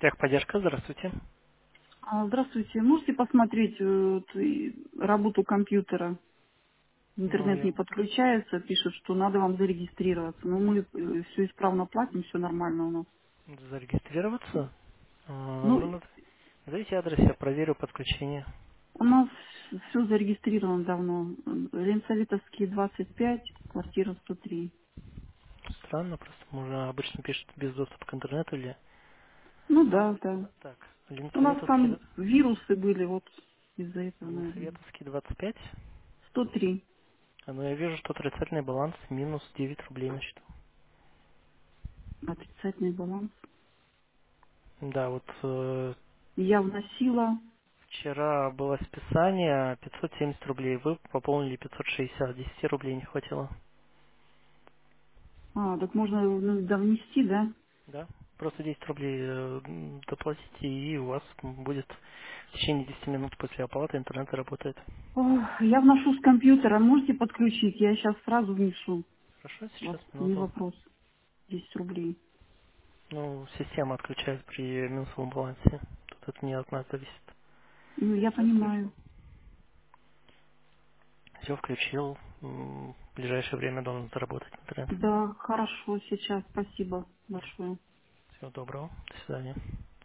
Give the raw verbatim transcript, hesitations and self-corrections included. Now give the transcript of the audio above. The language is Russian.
Техподдержка, здравствуйте. А, Здравствуйте. Можете посмотреть э, вот, и работу компьютера? Ну, Интернет я не подключается, пишет, что надо вам зарегистрироваться. Но мы все исправно платим, все нормально у нас. зарегистрироваться. А, Ну, Ну, наз- назовите адрес, я проверю подключение. у нас все зарегистрировано давно. Ленсовитовский двадцать пять, квартира сто три. Странно, просто можно обычно пишет без доступа к интернету или... Ну да, да. Так, У нас Ленсоветовский, там да? вирусы были, вот из-за этого, наверное. Ленсоветовский двадцать пять. сто три. А, ну, я вижу, что отрицательный баланс минус девять рублей на счету. Отрицательный баланс. Да, вот э, Я вносила. вчера было списание пятьсот семьдесят рублей. Вы пополнили пятьсот шестьдесят, десять рублей не хватило. А, так можно ну, да, внести, да? Да? Просто десять рублей э, м, доплатите, и у вас будет в течение десяти минут после оплаты интернет заработает. Ох, я вношу с компьютера, можете подключить? Я сейчас сразу внесу. Хорошо, У вас сейчас не минуту. вопрос. Десять рублей. Ну, система отключает при минусовом балансе. Тут это не от нас зависит. Ну, я Все понимаю. включил. Все включил. М, В ближайшее время должен заработать интернет. Да, хорошо, сейчас. Спасибо большое. Всего доброго. До свидания.